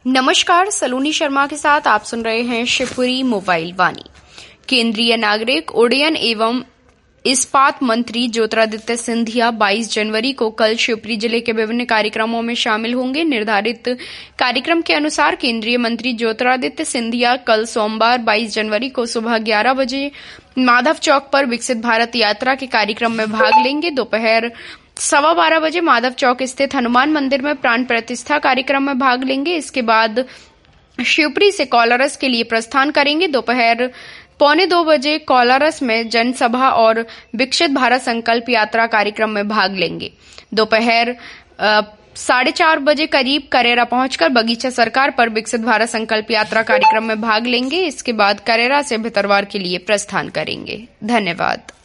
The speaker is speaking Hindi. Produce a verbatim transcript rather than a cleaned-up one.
नमस्कार, सलोनी शर्मा के साथ आप सुन रहे हैं शिवपुरी मोबाइल वाणी। केंद्रीय नागरिक उड्डयन एवं इस्पात मंत्री ज्योतिरादित्य सिंधिया बाईस जनवरी को कल शिवपुरी जिले के विभिन्न कार्यक्रमों में शामिल होंगे। निर्धारित कार्यक्रम के अनुसार केंद्रीय मंत्री ज्योतिरादित्य सिंधिया कल सोमवार बाईस जनवरी को सुबह ग्यारह बजे माधव चौक पर विकसित भारत यात्रा के कार्यक्रम में भाग लेंगे। दोपहर सवा बारह बजे माधव चौक स्थित हनुमान मंदिर में प्राण प्रतिष्ठा कार्यक्रम में भाग लेंगे। इसके बाद शिवपुरी से कोलारस के लिए प्रस्थान करेंगे। दोपहर पौने दो बजे कोलारस में जनसभा और विकसित भारत संकल्प यात्रा कार्यक्रम में भाग लेंगे। दोपहर साढ़े चार बजे करीब करेरा पहुंचकर बगीचा सरकार पर विकसित भारत संकल्प यात्रा कार्यक्रम में भाग लेंगे। इसके बाद करेरा से भितरवार के लिए प्रस्थान करेंगे। धन्यवाद।